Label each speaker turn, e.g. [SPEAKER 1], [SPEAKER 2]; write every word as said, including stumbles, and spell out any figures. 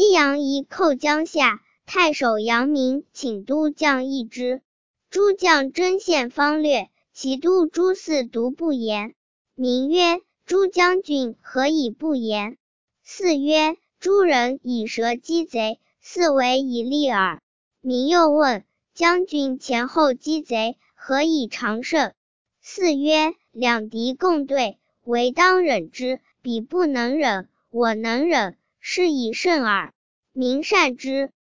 [SPEAKER 1] 西阳夷寇江夏，太守杨明请都将议之。诸将争献方略，其都诸嗣独不言。明曰：诸将军何以不言？嗣曰：诸人以蛇击贼，嗣为以利耳。明又问：将军前后击贼，何以常胜？嗣曰：两敌共对，唯当忍之，彼不能忍，我能忍，是以胜耳。明善之。